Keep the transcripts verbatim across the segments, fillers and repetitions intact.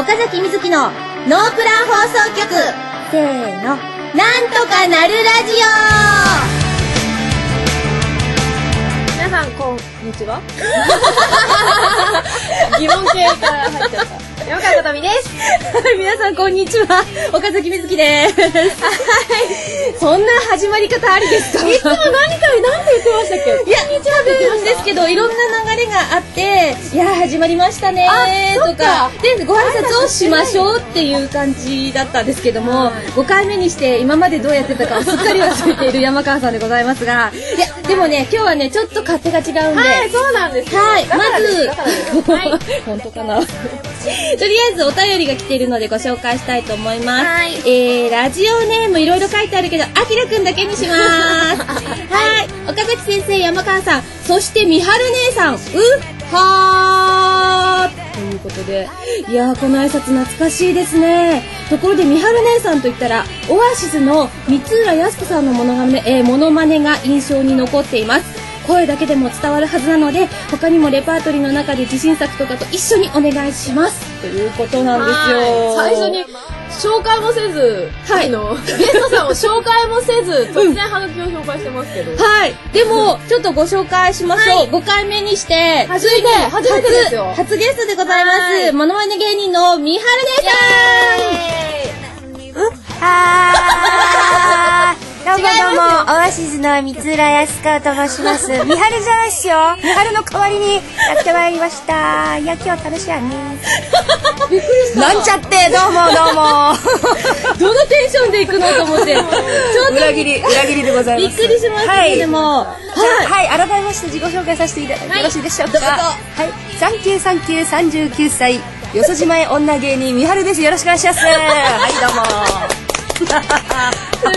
岡崎瑞希のノープラン放送局。せーの。なんとかなるラジオ。皆さん、こんにちは。疑問系から入っちゃった。山川かたみです。 はい、皆さんこんにちは。岡崎瑞希です。はい。そんな始まり方ありですか？ いつも何かなんて言ってましたっけ？ いや、多分ですけど、いろんな流れがあって、いや、始まりましたねーとか、で、ご挨拶をしましょうっていう感じだったんですけども、ごかいめにして今までどうやってたかをすっかり忘れている山川さんでございますが、いや、でもね、今日はね、ちょっと勝手が違うんで。 はい、そうなんです。 はい、まず、 はい、 本当かな。とりあえずお便りが来ているのでご紹介したいと思います。 はい、 えー、ラジオネームいろいろ書いてあるけど、あきらくんだけにします。はい、岡崎先生、山川さん、そしてみはる姉さん、うっはーということで、いやー、この挨拶懐かしいですね。ところでみはる姉さんといったら、オアシスの三浦靖子さんのモノマネ、えー、モノマネが印象に残っています。声だけでも伝わるはずなので、他にもレパートリーの中で自信作とかと一緒にお願いしますということなんですよ。 最初に紹介もせず、はい、のゲストさんを紹介もせず突然ハガキを紹介してますけど、 うん、はい。でもちょっとご紹介しましょう。はい、ごかいめにして初めて初めてですよ。 初ゲストでございます。モノマネ芸人のみはる姉さん。うっはーどうもどうも、オアシスの三浦靖子と申します。みはるじゃないっすよ。みはるの代わりにやってまいりました。いや、今日楽しいわね。びっくりした。なんちゃって、どうもどうも。どのテンションで行くのと思って。ちょっと裏切り、裏切りでございます。 びっくりしましたけども。 はい、はい、改めまして自己紹介させていただいてよろしいでしょうか。はい、サンキューサンキューさんじゅうきゅうさい、よそじまえ女芸人みはるです。よろしくお願いします。はい、どうも。 すごい。今日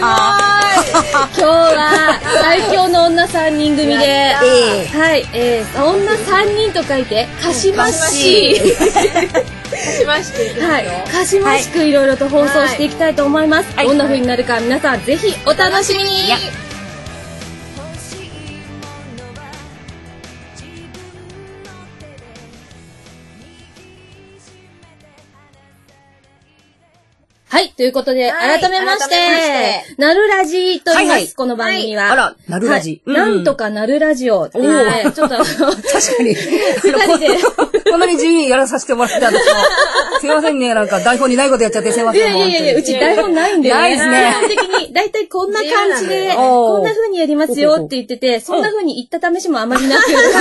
は最強の女さんにん組で、えー、はい、えー、女さんにんと書いてかしましかしましく、 はい、かしましくいろいろと放送していきたいと思います。はい、どんな風になるか皆さんぜひお楽しみに。はい。ということで、改めまして、なるラジと言います、この番組は。 あら、なるラジ。 なんとかなるラジオっていうね、ちょっと、確かに。 二人で。 こんなに自由にやらさせてもらったんですよ。すいませんね、なんか台本にないことやっちゃってすいません。 いやいやいや、うち台本ないんでね。 ないですね。 基本的に、だいたいこんな感じで、こんな風にやりますよって言ってて、そんな風に言った試しもあまりなく。 よかった。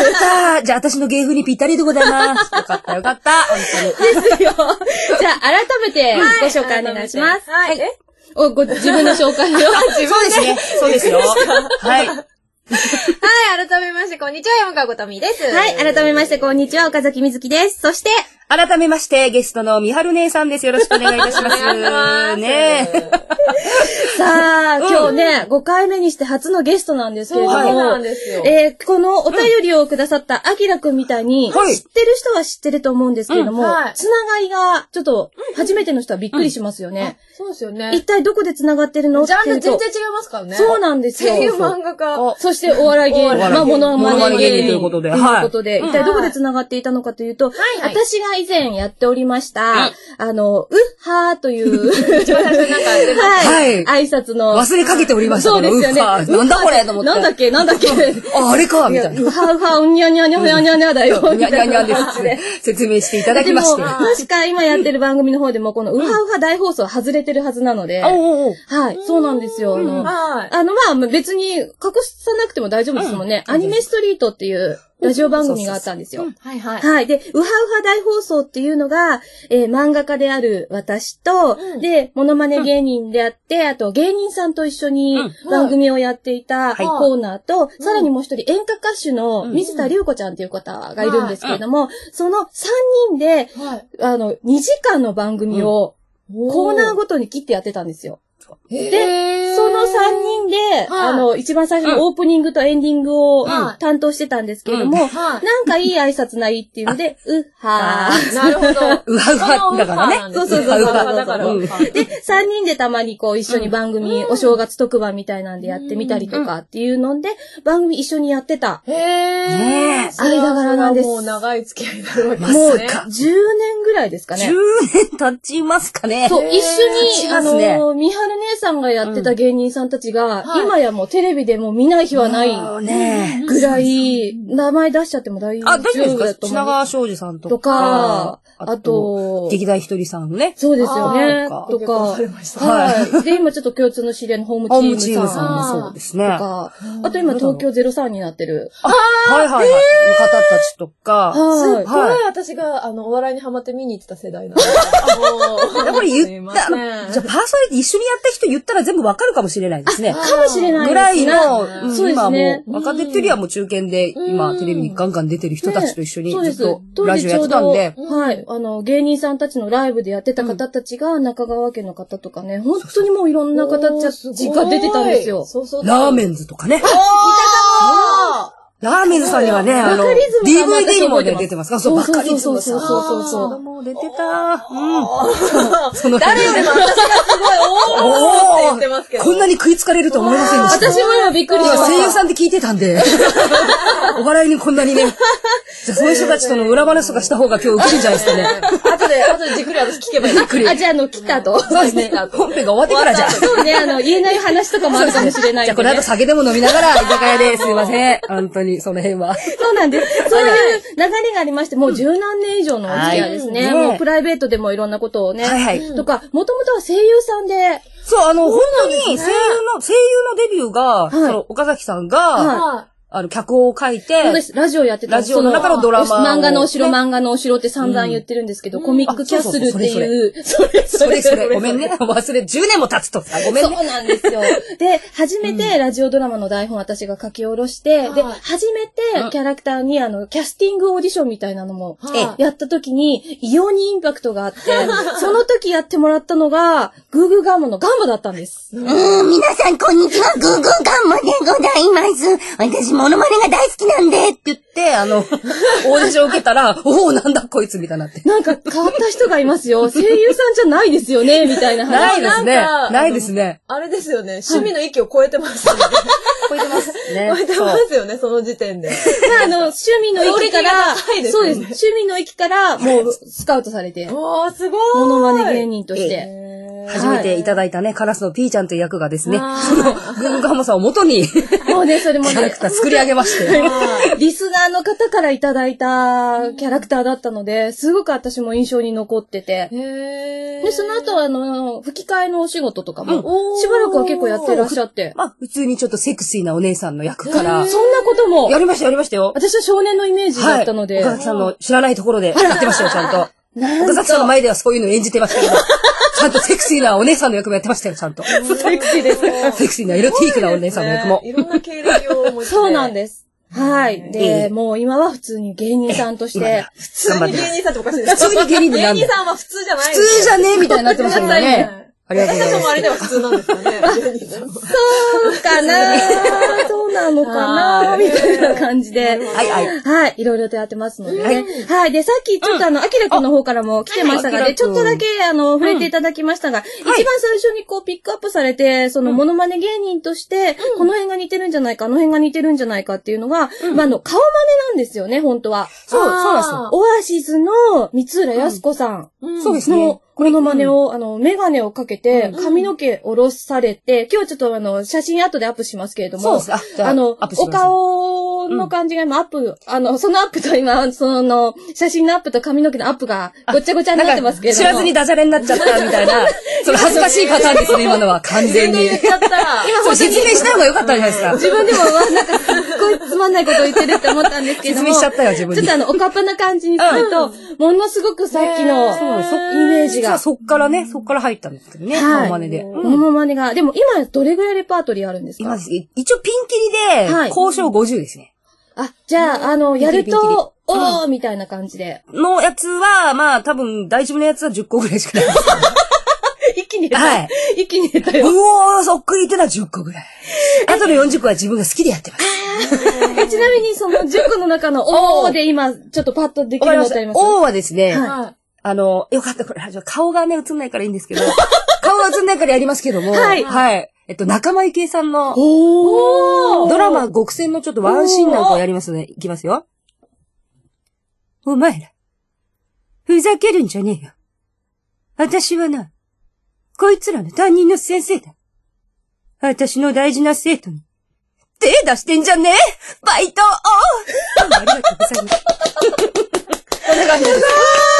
じゃあ私の芸風にぴったりでございます。よかったよかった。本当に。ですよ。じゃあ改めてご紹介お願いします。 はい。 お、ご、自分の紹介を。 自分ですね。そうですよ。はい。 はい、改めまして、こんにちは、山川こたみです。 はい、改めまして、こんにちは、岡崎瑞希です。そして、 改めまして、ゲストのみはる姉さんです。よろしくお願いいたします。 お願いします。 ねさあ、今日ね、ごかいめにして初のゲストなんですけれども、 そうなんですよ。 えー、このお便りをくださったあきらくんみたいに、知ってる人は知ってると思うんですけれども、つながりが、ちょっと、初めての人はびっくりしますよね。 そうですよね。 一体どこでつながってるの？ ジャンル全然違いますからね。 そうなんですよ。 声優漫画家。 そしてお笑い芸人、まあ、モノマネ芸人ということで、 ということで、一体どこでつながっていたのかというと、私が以前やっておりました、あの、うっはーという、 一番最初なんか、 はい、挨拶の。 忘れかけておりましたそうですよね。 なんだこれと思って。 なんだっけなんだっけあ、あれかみたいな。 うはうは、うにゃにゃにゃにゃにゃにゃだよ。 にゃにゃにゃです。説明していただきまして。 でも、確か今やってる番組の方でも、このうはうは大放送外れてるはずなので、はい、そうなんですよ。あの、あの、まあ、別に隠さなくても大丈夫ですもんね。アニメストリートっていう、ラジオ番組があったんですよ。 はいはい。 はい。で、うはうは大放送っていうのが、えー、漫画家である私と、うん、で、モノマネ芸人であって、あと芸人さんと一緒に番組をやっていたコーナーと、うん、さらにもう一人演歌歌手の水田龍子ちゃんっていう方がいるんですけれども、うん、そのさんにんで、はい、あの、にじかんの番組をコーナーごとに切ってやってたんですよ。 で、そのさんにんで、あの、一番最初のオープニングとエンディングを担当してたんですけれども、なんかいい挨拶ないっていうので、うはー。 なるほど。 うはうはだからね。 そうそうそう。 うはうはだから。 で、さんにんでたまにこう一緒に番組、お正月特番みたいなんでやってみたりとかっていうので、番組一緒にやってた。 へー。 間柄なんです。 もう長い付き合いになるわけですね。 もうじゅうねんぐらいですかね。 じゅうねん経ちますかね。 そう、一緒に、あの、みはる姉さんがやってた芸人さんたちが、今やもうテレビでも見ない日はないぐらい、名前出しちゃっても大丈夫だと思う。 あ、大丈夫ですか？品川庄司さんとか。 とか、あと、 劇団ひとりさんね。 そうですよね。とか、はい。で、今ちょっと共通の知り合いのホームチームさん。 ホームチームさんもそうですね。 とか、あと今東京ゼロさんになってる。 あはいはいはい。の方たちとか。 すっごい私が、あの、お笑いにハマって見に行ってた世代なの。 やっぱり言った、じゃあパーソナリティ一緒にやった人言ったら全部わかるかもしれないですね。 かもしれないですね。 ぐらいの、今もう、若手っていうよりはもう中堅で、今テレビにガンガン出てる人たちと一緒にずっとラジオやってたんで。 はい。あの、芸人さんたちのライブでやってた方たちが、中川家の方とかね、本当にもういろんな方たちが出てたんですよ。 ラーメンズとかね。ラーメンズさんにはね、あの、ディーブイディー にも出てますか？そう、バカリズムさん。そうそうそうそう。もう出てた。うん。 その誰よりも私がすごい、おーって言ってますけど。 こんなに食いつかれると思いませんでした。 私も今びっくりしました。 声優さんで聞いてたんで。お笑いにこんなにね。じゃあ、そういう人たちとの裏話とかした方が今日受けるんじゃないですかね。 後で、後でじっくり私聞けばいい。じっくり。 あ、じゃあ、あの、来たと。 そうですね。本編が終わってからじゃあ。 そうね、あの、言えない話とかもあるかもしれない。 じゃあ、この後酒でも飲みながら、居酒屋ですいません。本当に、その辺は。 そうなんです。そういう流れがありまして、もう十何年以上のお付き合いですね。もうプライベートでもいろんなことをね。はいはい。とか、もともとは声優さんで。 そう、あの、本当に声優の、声優のデビューが、その、岡崎さんが、あの、脚本を書いて、 そうです。ラジオやってた。 ラジオの中のドラマ。 漫画のお城、漫画のお城って散々言ってるんですけど、コミックキャッスルっていう。 それそれそれ。ごめんね。忘れ、じゅうねんも経つとさ、ごめんね。 そうなんですよ。で、初めてラジオドラマの台本私が書き下ろして、で、初めてキャラクターにあの、キャスティングオーディションみたいなのも、やった時に、異様にインパクトがあって、その時やってもらったのが、グーグーガンモのガンモだったんです。 うーん、皆さんこんにちは、グーグーガンモでございます。私、モノマネが大好きなんでって言って、あの、オーディション受けたら、おお、なんだこいつみたいになって。 なんか変わった人がいますよ。声優さんじゃないですよね、みたいな話。ないですね。ないですね。 あれですよね。趣味の域を超えてますよね。 超えてますね。 超えてますよね、その時点で。 あの、趣味の域から、そうです。趣味の域から、もう、スカウトされて。 おー、すごい。 モノマネ芸人として。 初めていただいたね、カラスのピーちゃんという役がですね、その、グーガンモさんを元に、 もうね、それもね、 キャラクター作り上げまして。 リスナーの方からいただいたキャラクターだったので、すごく私も印象に残ってて。で、その後あの、吹き替えのお仕事とかも、しばらくは結構やってらっしゃって。 まあ、普通にちょっとセクシーなお姉さんの役から。 そんなことも。 やりました、やりましたよ。 私は少年のイメージだったので。 岡崎さんの知らないところでやってましたよ、ちゃんと。岡崎さんの前ではそういうの演じてましたけど。ちゃんとセクシーなお姉さんの役もやってましたよ、ちゃんと。 セクシーですか？ セクシーなエロティークなお姉さんの役も。 いろんな経歴を持って。 そうなんです。はい。で、もう今は普通に芸人さんとして。 普通に芸人さんっておかしいです。 普通に芸人でなんだ。 芸人さんは普通じゃない。 普通じゃねえみたいになってましたけどね。 ありがとうございます。私たちもあれでは普通なんですかね。 そうかなそうなのかなみたいな感じで。はいはい。 はい。いろいろとやってますのでね。はい。で、さっきちょっとあの、アキラくんの方からも来てましたが、で、ちょっとだけあの、触れていただきましたが、一番最初にこう、ピックアップされて、その、モノマネ芸人として、この辺が似てるんじゃないか、あの辺が似てるんじゃないかっていうのが、まあ、あの、顔真似なんですよね、本当は。 そう、そうなんですよ。 オアシスの三浦靖子さん。 そうですね。 モノマネを、あの、メガネをかけて、髪の毛下ろされて、今日ちょっとあの、写真後でアップしますけれども、あの、お顔の感じが今アップ、あの、そのアップと今、その、写真のアップと髪の毛のアップがごちゃごちゃになってますけれども。 知らずにダジャレになっちゃったみたいな、その恥ずかしいパターンですね、今のは。完全に。 言っちゃった。 今、説明した方が良かったんじゃないですか。 自分でも、なんか、すっごいつまんないことを言ってるって思ったんですけども。 説明しちゃったよ、自分で。ちょっとあの、おかっぱな感じにすると、ものすごくさっきの、イメージが。 そっからね、そっから入ったんですけどね、モノマネで。 モノマネが。でも今、どれぐらいレパートリーあるんですか？ 今、一応ピンキリで、交渉ごじゅうですね。 あ、じゃあ、あの、やると、おーみたいな感じで。 のやつは、まあ、多分、大丈夫なやつはじゅっこぐらいしかない。 一気に寝た。 はい。 一気に寝たよ。 うおー、そっくりってのはじゅっこぐらい。あとのよんじゅっこは自分が好きでやってます。 え、ちなみにそのじゅっこの中のおーで今、ちょっとパッとできるのってあります？ おーはですね、 はい。 あの、よかった、これ、顔がね、映んないからいいんですけど、顔が映んないからやりますけども、 はい。 はい。えっと、仲間由紀恵さんの、 おードラマ、極戦のちょっとワンシーンなんかをやりますね。いきますよ。お前ら、ふざけるんじゃねえよ。私はな、こいつらの担任の先生だ。私の大事な生徒に、手出してんじゃねえバイトをありがとうございます。こんな感じです。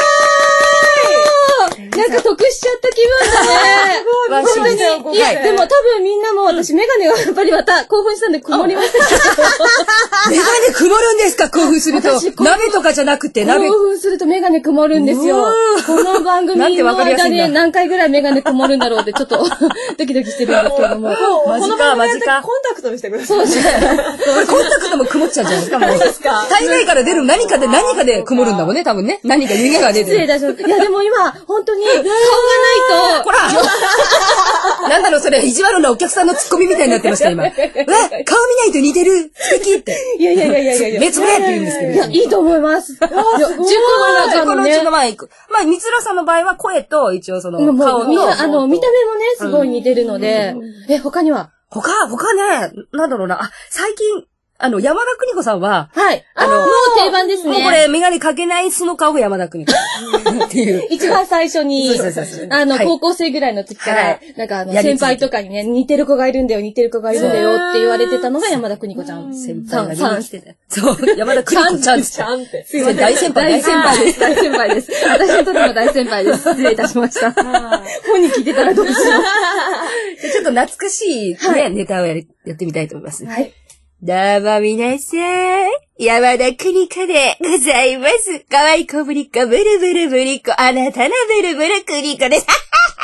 なんか得しちゃった気分だね。 ワンシーンです。 いや、でも多分みんなも私メガネがやっぱりまた興奮したんで曇りましたけど。 メガネ曇るんですか興奮すると。鍋とかじゃなくて鍋。 興奮するとメガネ曇るんですよ。この番組の間で何回ぐらいメガネ曇るんだろうってちょっとドキドキしてるんですけども。 マジか、マジか。 コンタクトにしてください。 そうですね。コンタクトも曇っちゃうじゃないですか、もう。 ですか体内から出る何かで何かで曇るんだもんね、多分ね。何か湯気が出てる。 失礼だしょ。いや、でも今、本当に顔がないと。 ほらなんだろう、それ、意地悪なお客さんのツッコミみたいになってました、今。うわ、顔見ないと似てる素敵って。 いやいやいやいやいや。 目つぶれって言うんですけど。 いや、いいと思います。じゅっこの中のね。 このうちの前行く。まあ、三浦さんの場合は声と、一応その、顔の。 あの、見た目もね、すごい似てるので。え、他には他、他ね、なんだろうな。あ、最近、あの、山田邦子さんは、 はい。あの、もう定番ですね。 もうこれ、メガネかけない素の顔が山田邦子。っていう。 一番最初に、あの、高校生ぐらいの時から、なんかあの、先輩とかにね、似てる子がいるんだよ、似てる子がいるんだよって言われてたのが山田邦子ちゃん。 先輩が見に来てた。そう、山田邦子ちゃん。 ちゃんって。 すいません、大先輩。 大先輩です。大先輩です。私にとっても大先輩です。失礼いたしました。本に聞いてたらどうしよう。 ちょっと懐かしいね、ネタをやってみたいと思います。 はい。 どうも皆さん、山田邦子でございます。かわいこぶりこ、ブルブルブリコ、あなたのブルブル邦子です。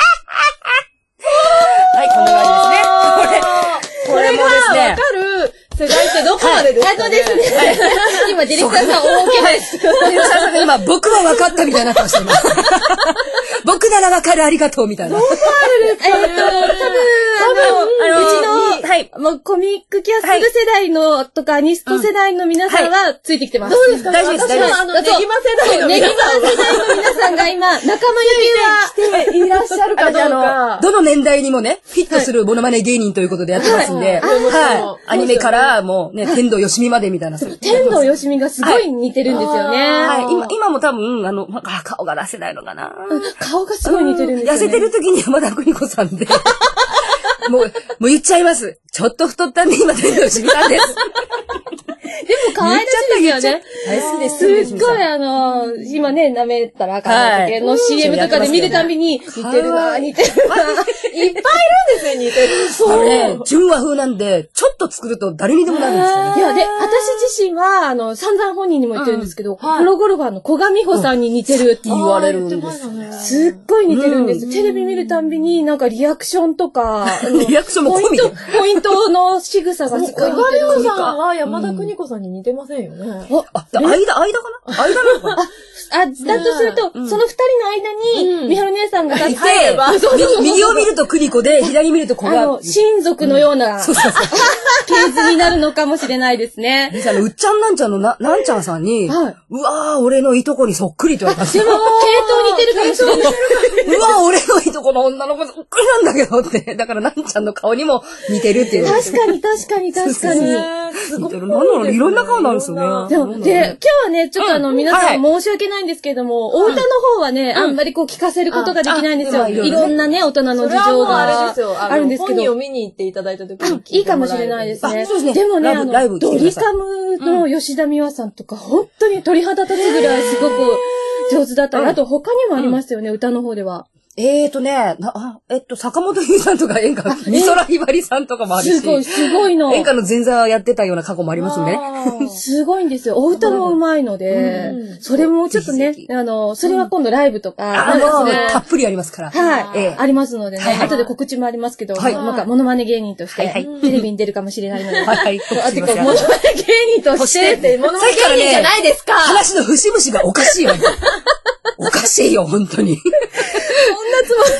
はい、こんな感じですね。これ、これもですね。 わかる世代ってどこまでですかね、 あのですね。今、ディレクターさん大きいです。 ディレクターさんが今、僕は分かったみたいになってました、今。僕なら分かる、ありがとう、みたいな。 どこあるですか？えっと、多分、あの、うちの、はい、もうコミックキャッスル世代のとか、ニスト世代の皆さんはついてきてます。 どうですか？ 大丈夫です、大丈夫です。 あの、ネギマ世代のネギマ世代の皆さんが今、仲間由紀でいらっしゃるかどうか。 どの年代にもね、フィットするモノマネ芸人ということでやってますんで、はい。アニメからもうね、天童よしみまでみたいな。 天童よしみがすごい似てるんですよね。 はい。今、今も多分、あの、顔が出せないのかな。 顔がすごい似てるんですよね。 痩せてる時に山田邦子さんで。もう、もう言っちゃいます。ちょっと太ったんで今天童よしみなんです。 でも可愛らしいですよね。 大好きです。 すっごいあの、今ね、舐めたらあかんだけの シーエム とかで見るたびに、似てるな、似てるな。 いっぱいいるんですよ、似てる。 そうね。純和風なんで、ちょっと作ると誰にでもなるんですよね。 いや、で、私自身は、あの、散々本人にも言ってるんですけど、プロゴルファーの小上穂さんに似てるって言われるんです。すっごい似てるんです。テレビ見るたんびに、なんかリアクションとか、 リアクションも込みで。 ポイントの仕草がすごい似てる。 小上穂さんは山田邦子さんに似てませんよね。 あ、間、間かな間なのかなあ、だとすると、その二人の間に、みはる姉さんが立って、 右を見ると邦子で、左見ると小が。 あの、親族のような、そうそうそう。系図になるのかもしれないですね。 で、あの、うっちゃんなんちゃんのな、なんちゃんさんに、うわぁ、俺のいとこにそっくりって言われたんですよ。 でも、系統似てるかもしれない。 うわぁ、俺のいとこの女の子そっくりなんだけどって。だからなんちゃんの顔にも似てるっていう。 確かに確かに確かに。 似てる。なんだろう、いろんな顔なんですよね。 で、今日はね、ちょっとあの、皆さん申し訳ないんですけども、お歌の方はね、あんまりこう聞かせることができないんですよ。いろんなね、大人の事情があるんですけど。 本人を見に行っていただいた時にいいかもしれないですね。でもね、あの、ドリカムの吉田美和さんとか、本当に鳥肌立つぐらいすごく上手だったり、あと他にもありましたよね、歌の方では。 えーとね、な、えっと、坂本優さんとか演歌、美空ひばりさんとかもあるし。 すごい、すごいの。 演歌の前座をやってたような過去もありますね。 すごいんですよ。お歌もうまいので、それもちょっとね、あの、それは今度ライブとか、 あの、たっぷりありますから。 はい。ありますのでね、後で告知もありますけど、なんか、モノマネ芸人として、テレビに出るかもしれないので。はいはい。あ、てか、モノマネ芸人として、モノマネ芸人じゃないですか。 話の節々がおかしいよ。おかしいよ、本当に。 そんなつもりない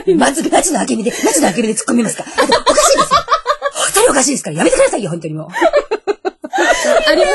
夏、夏の明けみで、夏の明けみで突っ込みますか。おかしいですよ。二人おかしいですから、やめてくださいよ、本当にもう。 あります。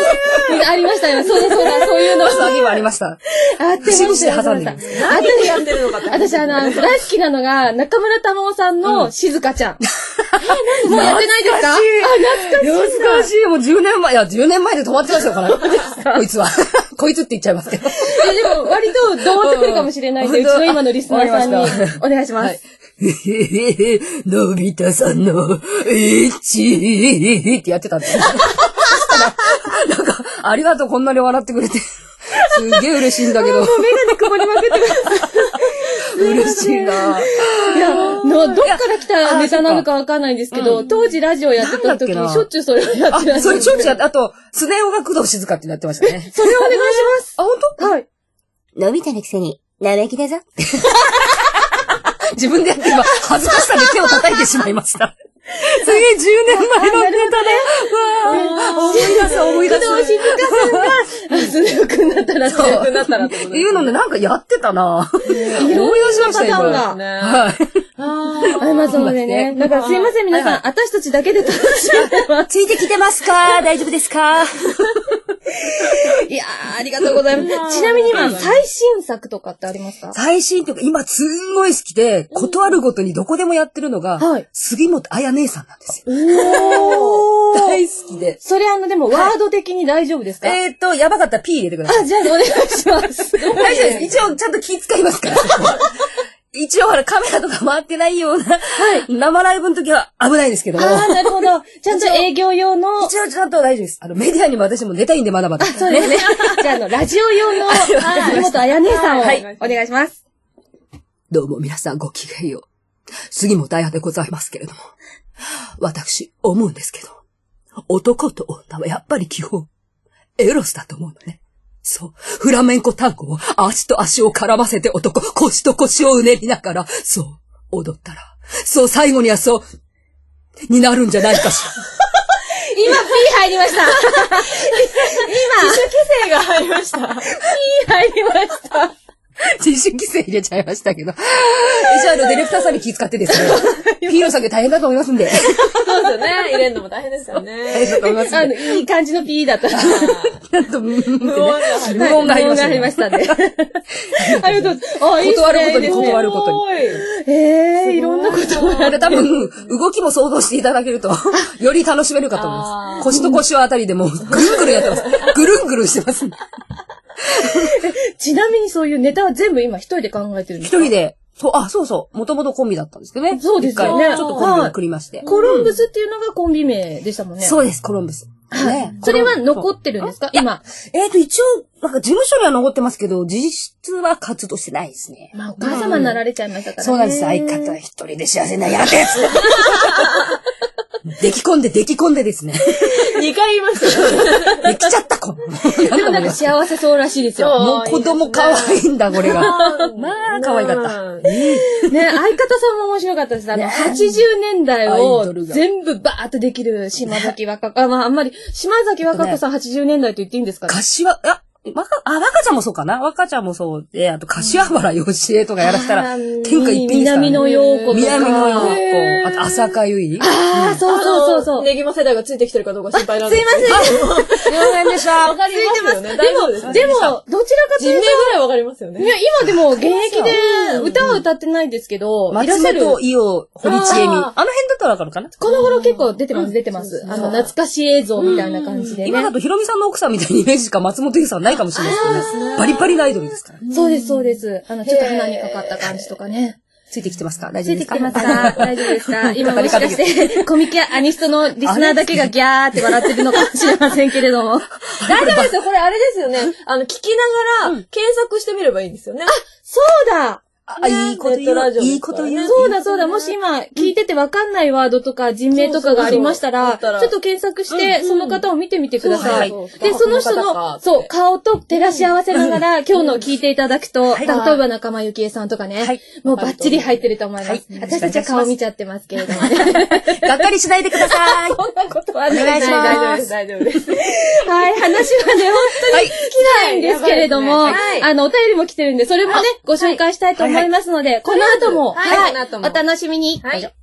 ありましたよ。そうだそうだ、そういうの。 詐欺もありました。 あってました。 節々で挟んでるんです。 何でやってるのかって。 私、あの、大好きなのが、中村玉緒さんの静香ちゃん。え、もうやってないですか？あ、懐かしい。 懐かしい。もうじゅうねんまえ、いや、じゅうねんまえで止まってますよ、この。こいつは。こいつって言っちゃいますけど。 いや、でも、割と、どーっとくるかもしれないんで、うちの今のリスナーさんに、お願いします。 へへへ、のび太さんの、えっちーってやってたんですよ。なんか、ありがとう、こんなに笑ってくれて。すっげえ嬉しいんだけど。もうメガネ曇りまくってくる。 嬉しいな。 いや、の、どっから来たネタなのかわかんないんですけど、当時ラジオやってた時にしょっちゅうそれをやってらっしゃる。 それしょっちゅうやって、あと、スネ夫が工藤静香ってやってましたね。 それをお願いします。 あ、本当？ はい。 のび太のくせに、生きだぞ。 自分でやって今、恥ずかしさで手を叩いてしまいました。すげえじゅうねんまえのネタね。わぁ、思い出す思い出す。 工藤静香さんが、スネ夫くんだったら、スネ夫くんだったらってこというのでなんかやってたなぁ。思い出しました、今。 はい。あ、まあそうでね。だからすいません、皆さん、私たちだけで楽しんでます。 ついてきてますか？大丈夫ですか？ いやー、ありがとうございます。ちなみに今、最新作とかってありますか？ 最新というか、今すんごい好きで、ことあるごとにどこでもやってるのが、はい、杉本彩姉さんなんですよ。おー大好きで。 それあの、でも、ワード的に大丈夫ですか？ えーっと、やばかったら P 入れてください。 あ、じゃあお願いします。大丈夫です。一応、ちゃんと気遣いますから。一応、ほら、カメラとか回ってないような、はい、生ライブの時は危ないですけども。 ああ、なるほど。ちゃんと営業用の。 一応、ちゃんと大丈夫です。あの、メディアにも私も出たいんで、まだまだ。 あ、そうですね。じゃあ、あの、ラジオ用の、杉本彩姉さんを、はい、お願いします。 どうも皆さんごきげんよう。杉本彩でございますけれども。私、思うんですけど、男と女はやっぱり基本、エロスだと思うのね。そう。フラメンコ単語を足と足を絡ませて男、腰と腰をうねりながら、そう、踊ったら、そう最後にはそう、になるんじゃないかしら。 今、P 入りました。今、 自主規制が入りました。P 入りました。 自主規制入れちゃいましたけど。一応あの、ディレクターさんに気遣ってですね。ピーロさんで大変だと思いますんで。 そうですよね。入れるのも大変ですよね。 大変だと思いますんで。 あの、いい感じの P だったら。ちゃんと、無音が入りました。無音が入りましたね。 ありがとう。あ、いいですね。 断ることに断ることに。 ええ、いろんなことをやる。 多分、動きも想像していただけると、より楽しめるかと思います。腰と腰をあたりでもう、ぐるんぐるんやってます。ぐるんぐるんしてます。 ちなみにそういうネタは全部今一人で考えてるんですか？ 一人で。そう、あ、そうそう。もともとコンビだったんですけどね。 そうですよね。 ちょっとコンビを送りまして。 コロンブスっていうのがコンビ名でしたもんね。 そうです、コロンブス。 ね。それは残ってるんですか？今。 えっと、一応、なんか事務所には残ってますけど、実質は活動してないですね。 まあ、お母様になられちゃいましたからね。 そうなんです。相方は一人で幸せなやったやつ。出来込んで、出来込んでですね。 二回言いましたよ。 できちゃった子。 でもなんか幸せそうらしいですよ。 もう子供可愛いんだ、これが。まあ、可愛かった。 ね、相方さんも面白かったです。あの、はちじゅうねんだいを全部バーっとできる島崎和歌子。まあ、あんまり、島崎和歌子さんはちじゅうねんだいと言っていいんですかね。 柏、あ、若、あ、若ちゃんもそうかな。若ちゃんもそうで、あと、柏原よしえとかやらせたら、天下一品ですからね。 南野陽子とか。 南野陽子。あと、浅香唯。 ああ、そうそうそうそう。 ネギマ世代がついてきてるかどうか心配なんですすいません。 すいませんでした。 わかりますよね。 でも、でも、どちらかというと。 人名ぐらいわかりますよね。 いや、今でも現役で歌は歌ってないですけど、 いらっしゃる。松本伊代、堀ちえみ。あの辺だったらわかるかな？ この頃結構出てます、出てます。あの、懐かしい映像みたいな感じで。 今だとヒロミさんの奥さんみたいなイメージしか松本伊代さんないかもしれないですけどね。バリバリなアイドルですから。 そうです、そうです。あの、ちょっと鼻にかかった感じとかね。 ついてきてますか？大丈夫ですか？ ついてきてますか？大丈夫ですか？今もしかして、コミケアニストのリスナーだけがギャーって笑ってるのかもしれませんけれども。 大丈夫ですよ。これあれですよね。あの、聞きながら、検索してみればいいんですよね。 あ、そうだ！ あ、いいこと言う。いいこと言う。 そうだそうだ。もし今聞いててわかんないワードとか人名とかがありましたら、ちょっと検索して、その方を見てみてください。で、その人の、そう、顔と照らし合わせながら、今日の聞いていただくと、例えば仲間由紀恵さんとかね、もうバッチリ入ってると思います。私たちは顔見ちゃってますけれどもね。 がっかりしないでください。 そんなことはない。 お願いします。 大丈夫です。 はい、話はね、本当に尽きないんですけれども、あの、お便りも来てるんで、それもね、ご紹介したいと思思いますので、この後も、 はいはい、 この後もお楽しみに。 はいどうぞ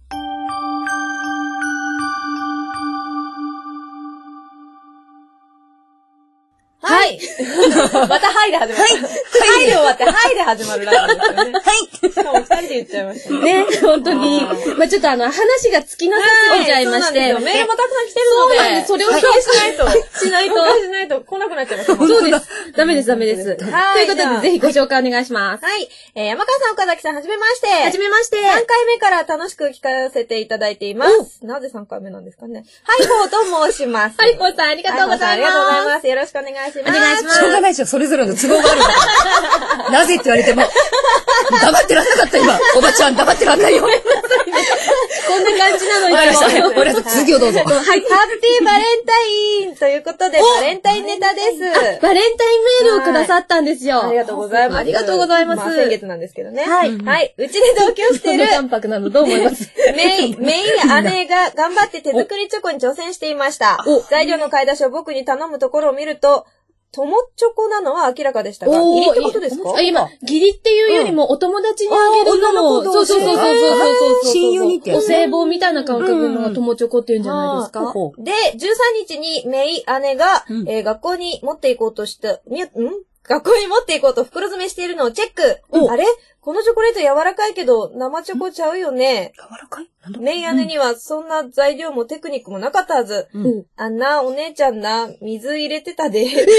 はい。またはいで始まる。はい。はいで終わって、はいで始まるラジオですよね。はい。しかも二人で言っちゃいましたね。 ね、本当に。まあちょっとあの、話が尽きなさすぎちゃいまして。 メールもたくさん来てるので。そうなんです。それを紹介しないと。しないと。しないと来なくなっちゃいます。 そうです。ダメです、ダメです。 はい。 ということで、ぜひご紹介お願いします。 はい。えー、山川さん、岡崎さん、はじめまして。 はじめまして。 さんかいめから楽しく聞かせていただいています。なぜさんかいめなんですかね。ハイホーと申します。 ハイホーさん、ありがとうございます。 ありがとうございます。よろしくお願いします。 お願いします。 しょうがないでしょ、それぞれの都合があるんだから。なぜって言われても、黙ってらんなかった今。おばちゃん黙ってらんないよ。 こんな感じなのよ。 わかりました。わかりました。続きをどうぞ。 はい。ハッピーバレンタインということで、バレンタインネタです。 バレンタインメールをくださったんですよ。 ありがとうございます。 ありがとうございます。 まあ、先月なんですけどね。 はい。 はい。うちで同居している。 淡白なのどう思いますメイン、メイン姉が頑張って手作りチョコに挑戦していました。材料の買い出しを僕に頼むところを見ると、友チョコなのは明らかでしたが、義理ってことですか？ 今、義理っていうよりもお友達にあげるのも、そうそうそうそうそう。 親友にって。 お歳暮みたいな感覚の友チョコっていうんじゃないですか。 で、じゅうさんにちにメイ姉が、えー、学校に持っていこうとした、ん学校に持っていこうと袋詰めしているのをチェック。あれこのチョコレート柔らかいけど、生チョコちゃうよね。 柔らかいメイ姉にはそんな材料もテクニックもなかったはず。うん、あんなお姉ちゃんな、水入れてたで。えー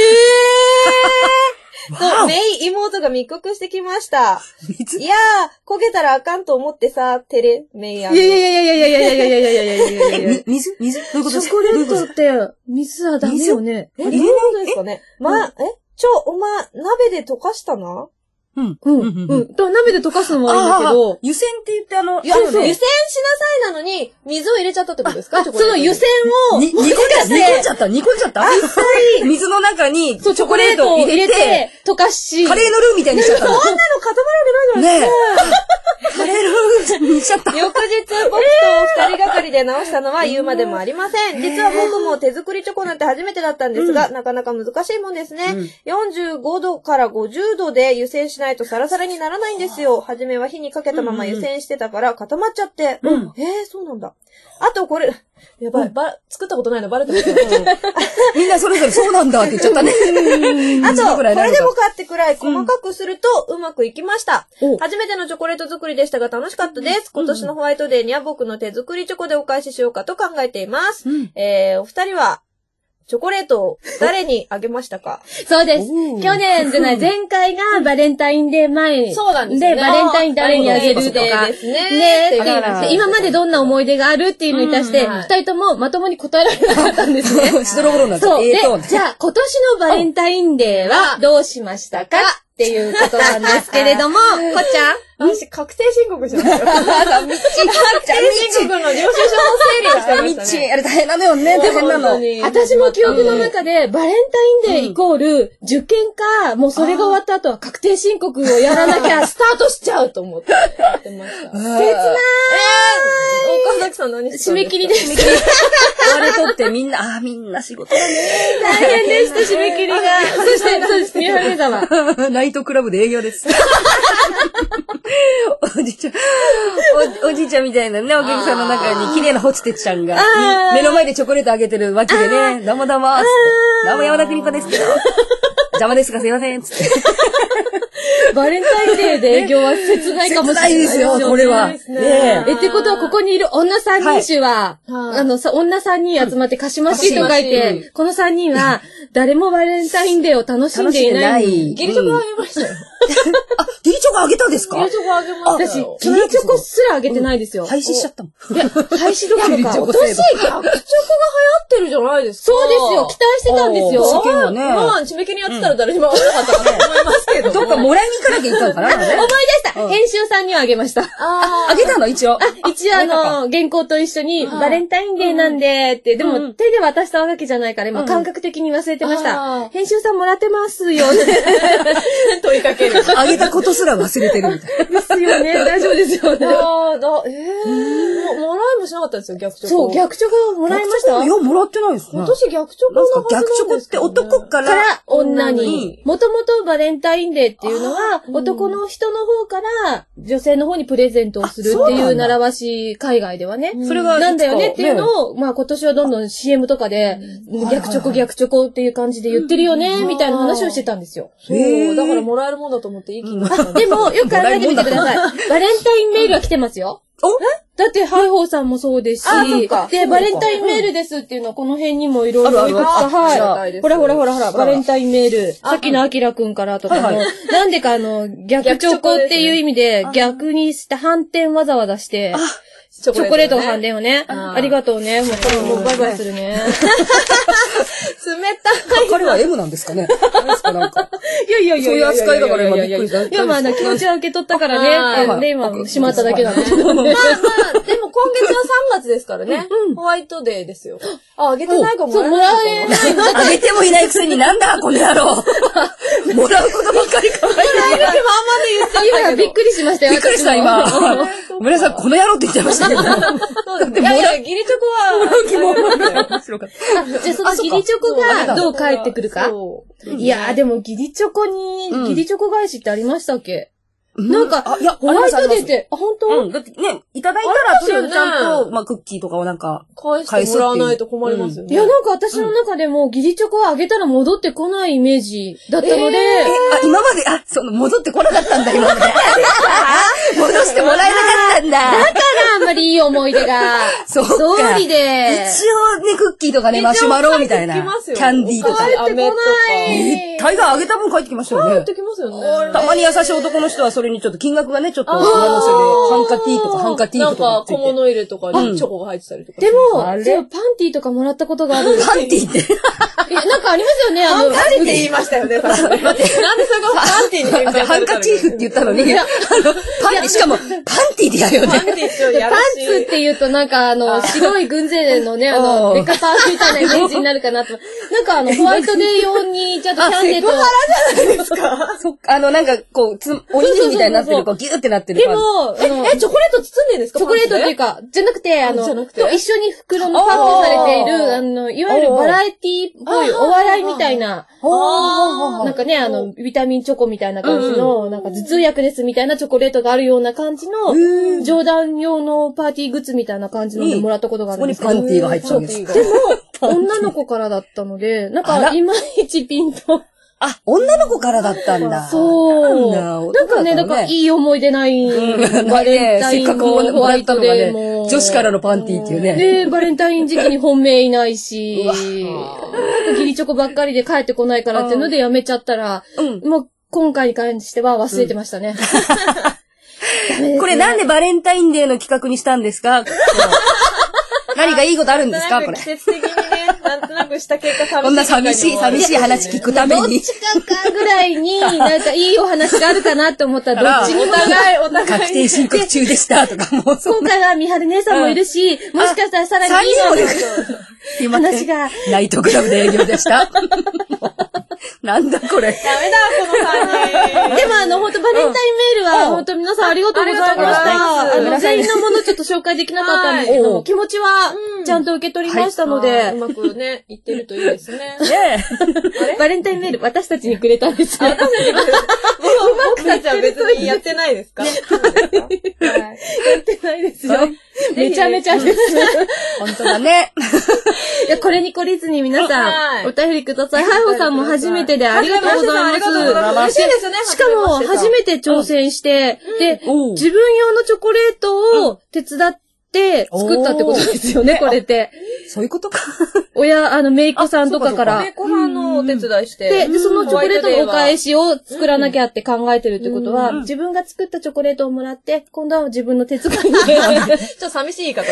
と、メイ妹が密告してきました。いやー、焦げたらあかんと思ってさ、テレ、メイ姉。 いやいやいやいやいやいやいやいやいやいやいやいやいや水水どういうことですか？ チョコレートって、水はダメよね。 え、どういうことですかね？ま、えちょ、おま、鍋で溶かしたな？ うん。うん。うん。と、鍋で溶かすのはいいんだけど。 湯煎って言ってあの、 いや、そう、湯煎しなさいなのに、水を入れちゃったってことですか？ その湯煎を、 煮込んじゃった煮込んじゃった煮込んじゃった実際、水の中に、チョコレートを入れて、 溶かし。 カレーのルーみたいにしちゃったの。 そんなの固まるわけないじゃないですか。 カレーのルーにしちゃった。 翌日、僕と二人がかりで直したのは言うまでもありません。実は僕も手作りチョコなんて初めてだったんですが、なかなか難しいもんですね。よんじゅうごどからごじゅうどで湯煎しないとサラサラにならないんですよ。はじめは火にかけたまま湯煎してたから固まっちゃって。うん、えー、そうなんだ。あとこれ、やばい、ば、作ったことないのバレてますよ。 みんなそれぞれそうなんだって言っちゃったね。 あと、これでもかってくらい細かくするとうまくいきました。初めてのチョコレート作りでしたが楽しかったです。今年のホワイトデーには僕の手作りチョコでお返ししようかと考えています。えー、お二人は、チョコレートを誰にあげましたか？ そうです。去年じゃない、前回がバレンタインデー前。 そうなんですね。 で、バレンタイン誰にあげるとか。 ですね。 ね今までどんな思い出があるっていうのに対して、二人ともまともに答えられなかったんですね。 しどろぼろになっちゃった。 そう。で、じゃあ今年のバレンタインデーはどうしましたかっていうことなんですけれども、こっちゃん私、確定申告じゃないよ。確定申告の領収書の整理がしてましたね。 ミッチ、あれ大変なのよね、大変なの。 私も記憶の中で、バレンタインデーイコール、受験か、もうそれが終わった後は確定申告をやらなきゃスタートしちゃうと思ってやってました。切なー。えー、岡崎さん何して締め切りです。 終われとってみんな、ああ、みんな仕事だね。 大変でした、締め切りが。そして、そうです、宮原さんは。 ナイトクラブで営業です。おじいちゃん、お、おじいちゃんみたいなね、お客さんの中に綺麗なホチテちゃんが、目の前でチョコレートあげてるわけでね、どうもどうも、つって、どうも山田邦子ですけど、邪魔ですかすいません、つって。 バレンタインデーで営業は切ないかもしれないですよ、これは。 ねえ。ってことは、ここにいる女三人衆は、あの、女三人集まってかしましと書いて、この三人は、誰もバレンタインデーを楽しんでいない。 ギリチョコあげましたよ。 あ、ギリチョコあげたんですか？ ギリチョコあげましたよ。 私、ギリチョコすらあげてないですよ。 廃止しちゃったもん。 いや、廃止どころか。 今年、逆チョコが流行ってるじゃないですか。 そうですよ。期待してたんですよ。 世間はね。 まあ、締め切りやってたら誰にも会わなかったかと思いますけど。 どっかもらいに行かなきゃいかんかな。 思い出した。編集さんにはあげました。 あ、あげたの一応。 一応あの、原稿と一緒に、バレンタインデーなんで、って、でも手で渡したわけじゃないから、今感覚的に忘れてました。編集さんもらってますよ。 問いかける。 あげたことすら忘れてるみたいな。 ですよね。大丈夫ですよね。 ああ、だ、ええ。ももらいもしなかったんですよ、逆チョコ。 そう、逆チョコもらいました。 いや、もらってないですね。 今年逆チョコのはずなん逆チョコって男から、 から女に。もともとバレンタインデーっていうのは、男の人の方から女性の方にプレゼントをするっていう習わし、海外ではね。 それがなんだよねっていうのを、まあ今年はどんどん シーエム とかで、逆チョコ逆チョコっていう感じで言ってるよね、みたいな話をしてたんですよ。 そう。だからもらえるもんだと思っていい気になった。 でも、よく考えてみてください。バレンタインメールは来てますよ。 おだって、ハイホーさんもそうですし、で、バレンタインメールですっていうのは、この辺にもいろいろいくつか、はい。ほらほらほらほら、バレンタインメール、さっきのアキラくんからとかも、なんでかあの、逆チョコっていう意味で、逆にして反転わざわざして、チョコレートの反転をね。ありがとうね。もうこれもうバイバイするね。 冷たい。 彼は エム なんですかね。何ですかなんか。 いやいやいや。 そういう扱いだから今びっくりした。 いやまあな、気持ちは受け取ったからね。で、今、しまっただけなんだけど。 まあまあ、でも今月はさんがつですからね。ホワイトデーですよ。あ、あげてないかも。 そう、もらえない。 あげてもいないくせになんだこの野郎。もらうことばっかり考えてる。 もらえる気まんまで言ってたけど。 びっくりしましたよ。 びっくりした今。ごめんなさい、この野郎って言っちゃいましたけど。 そうです。いやいや、ギリチョコは。 もらう気も面白かった。 じゃあそのギリチョコがどう返ってくるか。いやーでもギリチョコに、ギリチョコ返しってありましたっけ？なんか、 あ、いや、 ホワイトデーって、あ、本当？ うん。だってね、いただいたら、とりあえずちゃんと、まあ、クッキーとかをなんか、 返してもらわないと困りますよね。 いや、なんか私の中でも、ギリチョコをあげたら戻ってこないイメージだったので、 え、あ、今まで、あ、その、戻ってこなかったんだ、今まで。戻してもらえなかったんだ。だからあんまりいい思い出が、 そう通りで。 一応ね、クッキーとかね、マシュマロみたいな。キャンディーとか。 飴とか。 え、タイガーあげた分帰ってきましたよね。 帰ってきますよね。 たまに優しい男の人はそれにちょっと金額がね、ちょっと上乗せで、ハンカティーとかハンカティーとか。 なんか小物入れとかにチョコが入ってたりとか。 でも、あれパンティーとかもらったことがある。 パンティーって。 いや、なんかありますよね、あの。 パンティーって言いましたよね、待って。なんでそこパンティーに変換されたの？ ハンカチーフって言ったのに、あの、パンティー、しかも、パンティーでやるよね。 パンティーってやるパンツって言うとなんかあの、白い軍勢のね、あの、ベッカパーツみたいなイメージになるかなと。なんかあの、ホワイトデー用に、ちゃんとキャンデーと。 セクハラじゃないですか。 そっか、あの、なんか、こう、つ、おにぎりみたいになってる、こう、ギューってなってる。 でも、 え、え、チョコレート包んでんですか？ チョコレートっていうか、じゃなくて、あの、と一緒に袋のパックされている、あの、いわゆるバラエティっぽいお笑いみたいな、なんかね、あの、ビタミンチョコみたいな感じの、なんか頭痛薬ですみたいなチョコレートがあるような感じの、冗談用のパーティーグッズみたいな感じのでもらったことがあるんですけど。 そこにパンティーが入ってたんです。 でも、女の子からだったので、なんか、いまいちピンと。 あ、女の子からだったんだ。 そう。なんかね、なんかいい思い出ない。 バレンタインもホワイトデーも。女子からのパンティーっていうね。 で、バレンタイン時期に本命いないし、なんかギリチョコばっかりで帰ってこないからっていうのでやめちゃったら、もう今回に関しては忘れてましたね。 これなんでバレンタインデーの企画にしたんですか？何かいいことあるんですかこれ。 季節的にね、なんとなくした結果寂しい。 こんな寂しい、寂しい話聞くために。 どっちかかぐらいに、なんかいいお話があるかなと思ったら、どっちにもないお互い。 確定申告中でしたとかもう。 今回はみはる姉さんもいるし、もしかしたらさらにいい話が。 ナイトクラブで営業でした。なんだこれ。 ダメだ、このさんにん。 でもあの、ほんとバレンタインメールは、ほんと皆さんありがとうございました。あの、全員のものちょっと紹介できなかったんですけど、気持ちはちゃんと受け取りましたので。 うまくね、言ってるといいですね。 ねえ。バレンタインメール私たちにくれたんですよ。 私たちにくれた。僕たちは別にやってないですか？やってないですよ。めちゃめちゃです。 本当だね。 いや、これに懲りずに皆さん、お便りください。ハイホさんも初めてでありがとうございます。 ありがとうございます。嬉しいですよね。 しかも、初めて挑戦して、で、自分用のチョコレートを手伝って、作ったってことですよね、これって。 そういうことか。 親、あの、メイコさんとかから。 メイコさんのお手伝いして。 で、そのチョコレートのお返しを作らなきゃって考えてるってことは、自分が作ったチョコレートをもらって、今度は自分の手作りで。ちょっと寂しい言い方です。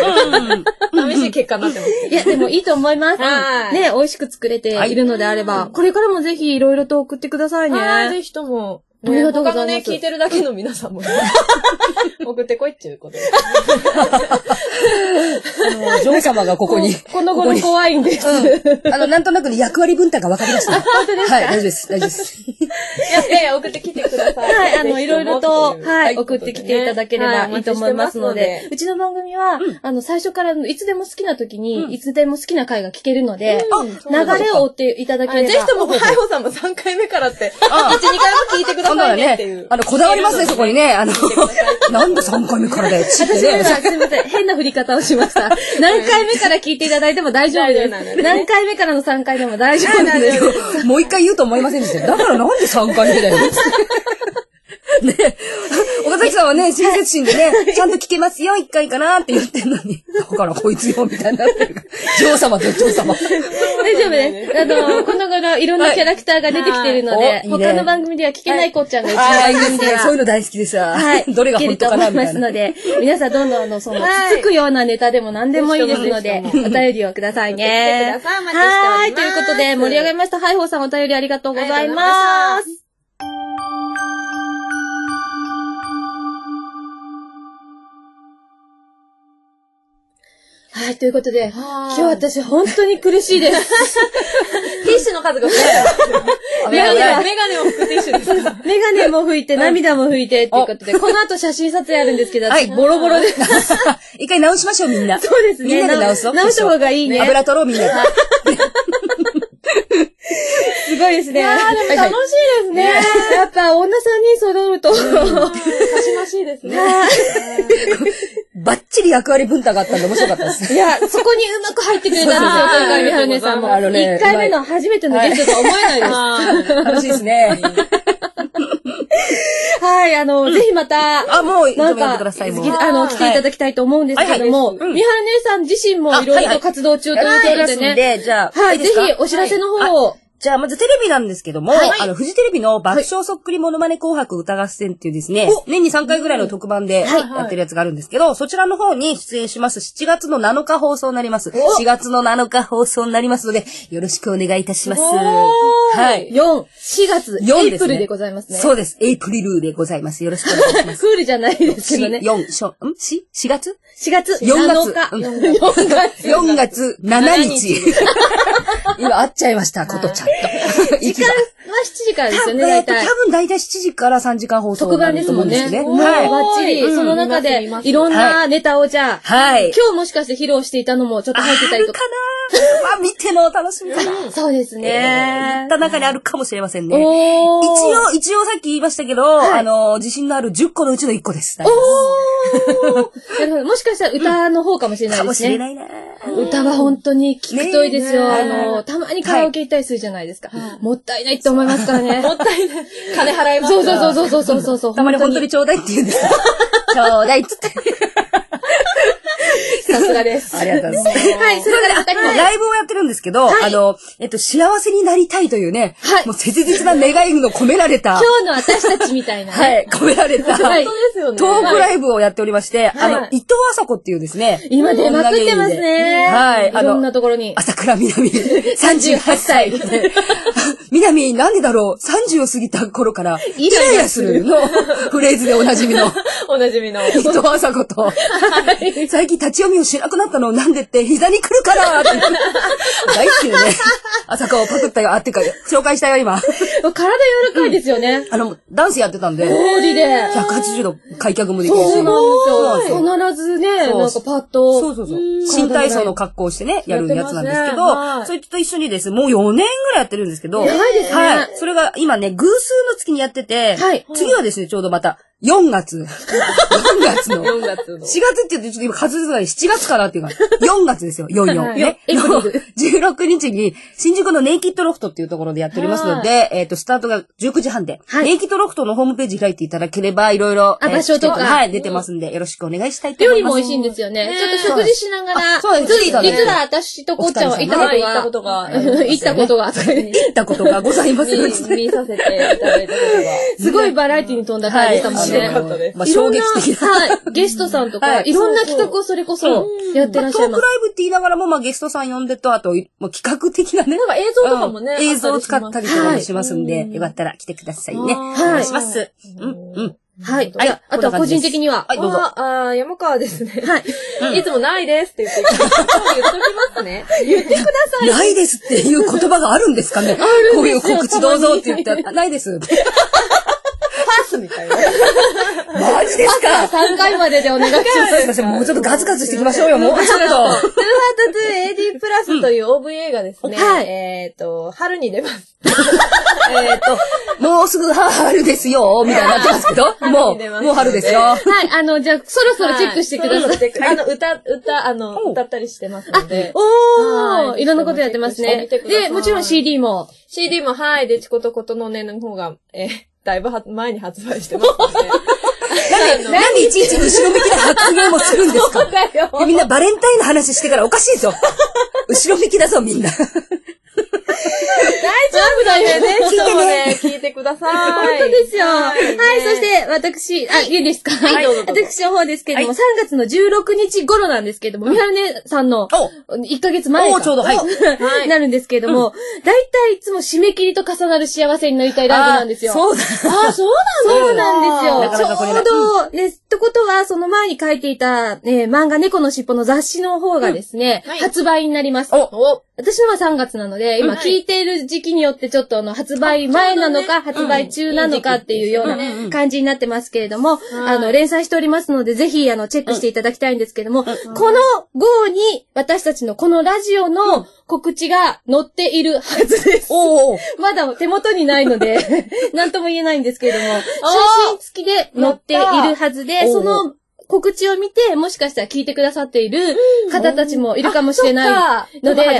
寂しい結果になってます。 いや、でもいいと思います。ね、美味しく作れているのであれば、これからもぜひいろいろと送ってくださいね。 はい、ぜひとも。 ありがとうございます。 他のね、聞いてるだけの皆さんも、ね、送ってこいっていうことで。 女王様がここに。 この頃怖いんです。 あの、なんとなく役割分担が分かりました。 本当ですか？ はい、大丈夫です。大丈夫です。 いやいや、送ってきてください。 はい、あの、いろいろと、はい、 はい送ってきていただければいいと思いますので、うちの番組は、あの、最初からいつでも好きな時に、いつでも好きな回が聞けるので、流れを追っていただければ。 ぜひとも、ハイホさんもさんかいめからって、いち、にかいも聞いてくださいねっていう。 あの、こだわりますね、そこにね。あの、なんでさんかいめからだよ。 私はすみません、変な振り方をしました。何回目から聞いていただいても大丈夫です。何回目からのさんかいでも大丈夫なんです。 もう一回言うと思いませんでした。だからなんでさんかいめだよ。ね岡崎さんはね、親切心でね、ちゃんと聞けますよ、一回かなって言ってんのに。だからこいつよ、みたいになってるから。女王様と女王様。 大丈夫です。あの、この頃いろんなキャラクターが出てきてるので、他の番組では聞けないこっちゃんがうちの番組では。 そういうの大好きですわ。 はい。 どれが本当かなみたいな。 聞けると思いますので、皆さんどんどんあの、その、つつくようなネタでも何でもいいですので、お便りをくださいね。はい。ということで、盛り上がりました。ハイホーさんお便りありがとうございます。はい、ということで、今日私本当に苦しいです。 ティッシュの数が増えた。メガネ、メガネを拭くティッシュです。 メガネも拭いて、涙も拭いて、っていうことで、この後写真撮影あるんですけど、私ボロボロです。 一回直しましょう、みんな。 そうですね。 みんなで直そう。 直した方がいいね。 油取ろう、みんなで。 すごいですね。 いやー、でも楽しいですね。 やっぱ、女さんに揃うと、 たしましいですね。 バッチリ役割分担があったんで面白かったです。 いや、そこにうまく入ってくれたんですよ、鳥海みはる姉さんも。一回目の初めてのゲストとは思えないです。 楽しいですね。 はい、あの、ぜひまた、 あ、もう、 なんか、 ください、 あの、来ていただきたいと思うんですけども、みはる姉さん自身もいろいろと活動中ということでね。 じゃあ、 はい、ぜひお知らせの方を。 じゃあ、まずテレビなんですけども、はい、あの、フジテレビの爆笑そっくりモノマネ紅白歌合戦っていうですね、はい、年にさんかいぐらいの特番でやってるやつがあるんですけど、はいはい、そちらの方に出演します。しちがつのなのか放送になります。しがつのなのか放送になりますので、よろしくお願いいたします。 はい。よん、しがつ、エイプリルでございますね。 そうです。エイプリルでございます。よろしくお願いします。 クールじゃないですけどね。 よん、しょ、んし ?しがつしがつよんがつ。 よんがつ。 よんがつしちにち。今、会っちゃいました、ことちゃんと。 時間はしちじからですよね、大体。 多分大体しちじからさんじかん放送。 特番ですもんね。はい。バッチリ、その中で、いろんなネタをじゃあ、はい。今日もしかして披露していたのもちょっと入ってたりとか。 あるかなまあ、見ての楽しみかな。 そうですね。 た中にあるかもしれませんね。一応、一応さっき言いましたけど、あの、自信のあるじゅっこのうちのいっこです。 おー。もしかしたら歌の方かもしれないですね。 かもしれないな。 歌は本当に聞くといいですよ。あの、たまにカラオケ行ったりするじゃないですか。もったいないって思いますからね。 もったいない。金払いますそうそうそうそうそうそう。 たまに本当にちょうだいって言うんですか。ちょうだいっつって。 さすがです。 ありがとうございます。 はい、それから他にもライブをやってるんですけど、あの、えっと、幸せになりたいというね、もう切実な願いの込められた。 今日の私たちみたいな。 はい、込められた。 本当ですよね。 トークライブをやっておりまして、あの、伊藤麻子っていうですね。 今出まくってますね。 はい。 いろんなところに。 朝倉みなみ、さんじゅうはっさい。みなみ、なんでだろう、さんじゅうを過ぎた頃から、イライラするのフレーズでおなじみの。 おなじみの。 伊藤麻子と、最近立ち読みをしなくなったのなんでって膝に来るからって大好きでね。朝顔パクったよ。あ、っていうか、紹介したよ、今。 体柔らかいですよね。 あの、ダンスやってたんで。 氷で。 ひゃくはちじゅうど開脚もできるし。 そうなんですよ。必ずね、なんかパッと。 そうそうそう。新体操の格好をしてね、やるやつなんですけど、そいつと一緒にですね、もうよねんぐらいやってるんですけど。 長いですね。 はい。それが今ね、偶数の月にやってて、はい。次はですね、ちょうどまた、よんがつ。よんがつの。 よんがつの。 しがつって言ってちょっと今数えづらいしちがつかなっていうか、よんがつですよ、よんよん。ね。じゅうろくにちに、新宿のネイキッドロフトっていうところでやっておりますので、えっと、スタートがじゅうくじはんで、ネイキッドロフトのホームページ開いていただければ、いろいろ、 場所とか、 はい、出てますんで、よろしくお願いしたいと思います。 料理も美味しいんですよね。ちょっと食事しながら、 そうです。 実は私とこっちゃんは行ったことが、行ったことが、 行ったことがございます。 見させていただいたことが。 すごいバラエティに富んだ回でしたもんね。 よかったです。 衝撃的な。 はい。ゲストさんとか、いろんな企画をそれこそやってらっしゃいます。 トークライブって言いながらも、まあゲストさん呼んでと、あと、もう企画的なね。 なんか映像とかもね。 映像を使ったりとかもしますんで、よかったら来てくださいね。お願いします。うん、うん。 はい。あとは個人的には。 はい、どうぞ。 あ、山川ですね。はい。いつもないですって言って、言っときますね。言ってください。 ないですっていう言葉があるんですかね。こういう告知どうぞって言って、ないです。 パスますみたいな。 マジですか？ さんかいまででお願いします。 もうちょっとガツガツしていきましょうよ、もうちょっと。 トゥーハートトゥーエーディー プラスという オーブイ 映画ですね。 はい。 えっと、春に出ます。 えっと、もうすぐ春ですよ、みたいになってますけど、もう、もう春ですよ。 はい、あの、じゃあ、そろそろチェックしてください。 あの、歌、歌、あの、歌ったりしてますので。 おー、いろんなことやってますね。で、もちろん シーディー も。 シーディー も、はい、でちことことのねの方が、えー、だいぶは前に発売してますので。 なんで、なんでいちいち後ろ向きな発言もするんですか？みんなバレンタインの話してからおかしいぞ。後ろ向きだぞ、みんな。 大丈夫だよね。ちょっとね、聞いてください。 本当ですよ。はい、そして私、あ、いいですか？はい。私の方ですけれども、さんがつのじゅうろくにち頃なんですけれども、みはるねさんのいっかげつまえか。 ちょうど、はい。 なるんですけれども、だいたいいつも締め切りと重なる幸せになりたいライブなんですよ。 そうだ。 あ、そうなんですよ。 なかなかこれね。 ちょうど、ね、ってことは、その前に書いていた、ね、漫画猫のしっぽの雑誌の方がですね、発売になります。私のはさんがつなので、今聞いている時期によってちょっとあの発売前なのか発売中なのかっていうような感じになってますけれども、あの連載しておりますのでぜひあのチェックしていただきたいんですけども、この号に私たちのこのラジオの告知が載っているはずです。まだ手元にないので何とも言えないんですけれども、写真付きで載っているはずで、その告知を見て、もしかしたら聞いてくださっている方たちもいるかもしれないので、はい、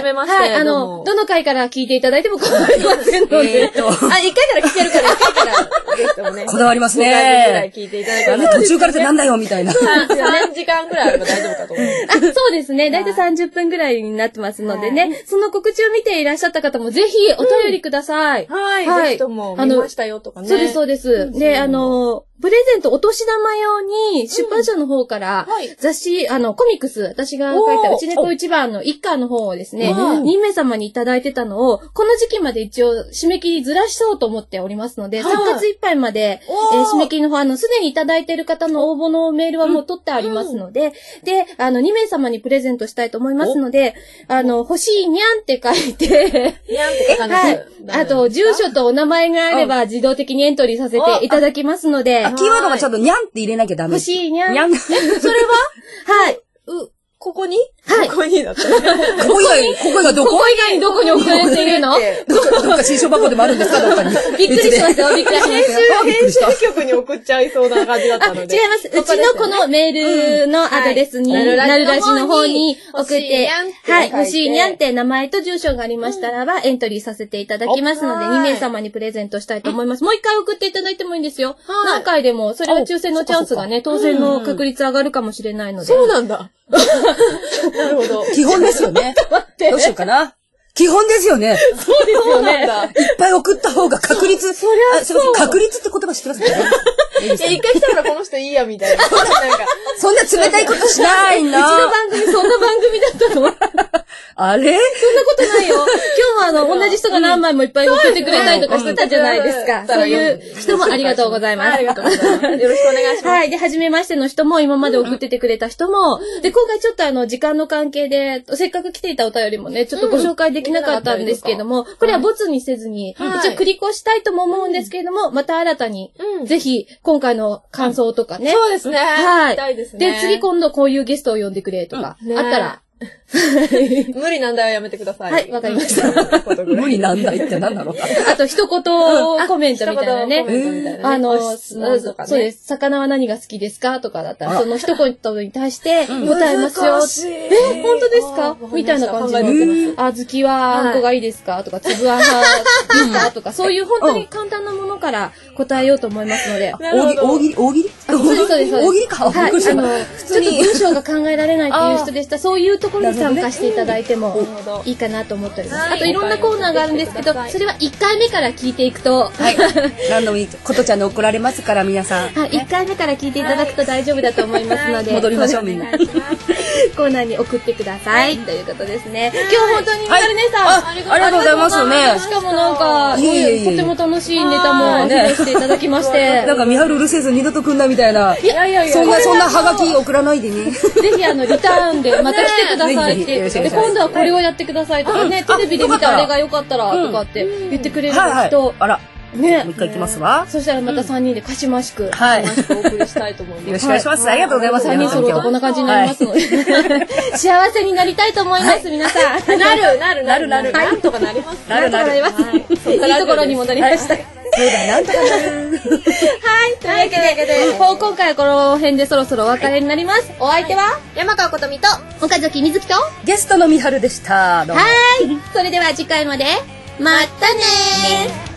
あの、どの回から聞いていただいても構いませんので、あ、一回から聞けるから、一回から、ぜひともね、 こだわりますね。 ごかいぐらい聞いていただいて、 途中からってなんだよ、みたいな。 さんじかんぐらいあれば大丈夫かと思う。 あ、そうですね。だいたいさんじゅっぷんぐらいになってますのでね、その告知を見ていらっしゃった方もぜひお便りください。 はい、ぜひとも見ましたよとかね。 そうです、そうです。で、あの、プレゼント、お年玉用に、出版社の方から、雑誌、あの、コミックス、私が書いたうち猫一番の一巻の方をですね、にめいさまにいただいてたのを、この時期まで一応、締め切りずらしそうと思っておりますので、さんがついっぱいまで、えー、締め切りの方、あの、すでにいただいている方の応募のメールはもう取ってありますので、で、あの、にめいさまにプレゼントしたいと思いますので、あの、欲しいにゃんって書いて、 にゃんって書かないと。 はい。あと、住所とお名前があれば、自動的にエントリーさせていただきますので、 キーワードがちょっとにゃんって入れなきゃダメ。 欲しいにゃん。 にゃん。 それははい。う、ここにはい。 ここにだった。 ここ以外、ここ以外どこここ以外にどこに送るっていうのどっか新書箱でもあるんですかどっかに。 びっくりしましたよ、びっくりしましたよ。 編集局に送っちゃいそうな感じだったので。 違います。うちのこのメールのアドレスに、なるラジの方に送って、はい、欲しいにゃんって名前と住所がありましたらば、エントリーさせていただきますので、にめいさまにプレゼントしたいと思います。もう一回送っていただいてもいいんですよ。何回でも、それは抽選のチャンスがね、当選の確率上がるかもしれないので。 そうなんだ。なるほど。 基本ですよね。どうしようかな。基本ですよね。 そうですよね。 いっぱい送った方が確率。そりゃそう。確率って言葉知ってますか？ いや、一回来たからこの人いいや、みたいな。なんか、 そんな冷たいことしないな。 うちの番組、そんな番組だったの？ あれ？ そんなことないよ。今日はあの、同じ人が何枚もいっぱい送ってくれたりとかしてたじゃないですか。そういう人もありがとうございます。ありがとうございます。よろしくお願いします。はい。で、初めましての人も、今まで送っててくれた人も、で、今回ちょっとあの、時間の関係で、せっかく来ていたお便りもね、ちょっとご紹介できなかったんですけども、これはボツにせずに、一応繰り越したいとも思うんですけれども、また新たに、ぜひ、今回の感想とかね。 そうですね。 はい。 で、 次今度こういうゲストを呼んでくれとか、あったら、 無理難題はやめてください。 はい、わかりました。 無理難題って何だろうか。 あと、一言コメントみたいなね。あの、そうです。魚は何が好きですかとかだったら、その一言に対して答えますよ。え、本当ですかみたいな感じで。あずきはあんこがいいですかとか、つぶあん派ですかとか、そういう本当に簡単なものから答えようと思いますので。 大喜利大喜利大喜利そうです、そうです。 大喜利か。 はい。あの、ちょっと文章が考えられないっていう人でした。そういうところに参加していただいてもいいかなと思っております。あといろんなコーナーがあるんですけど、それはいっかいめから聞いていくと、 はい。何度もいいことちゃんに怒られますから皆さん。 はい。いっかいめから聞いていただくと大丈夫だと思いますので、 戻りましょうみんな。 コーナーに送ってくださいということですね。今日本当にみなる姉さん、 ありがとうございますよね。 しかもなんか、とても楽しいネタも披露していただきまして、 なんかみはるうるせえぞ二度と来んなみたいな。 いやいやいや、 そんなそんなハガキ送らないでね。 ぜひあのリターンでまた来てくださいって、で今度はこれをやってくださいとかね、テレビで見たあれが良かったらとかって言ってくれる人、 あら。 ね。 もう一回行きますわ。 そしたらまたさんにんでかしましく、 はい楽しくお送りしたいと思います。 よろしくお願いします。ありがとうございます。 さんにん揃うとこんな感じになりますので、幸せになりたいと思います、皆さん。 なる、なる、 なるなるなんとかなります。 なるなる。 いいところに戻りました。 そうだ、なんとかなる。 はい。というわけで、もう今回はこの辺でそろそろお別れになります。お相手は、 山川ことみと、 岡崎みずきと、 ゲストのみはるでした。どうも。 はい。それでは次回まで、またねー。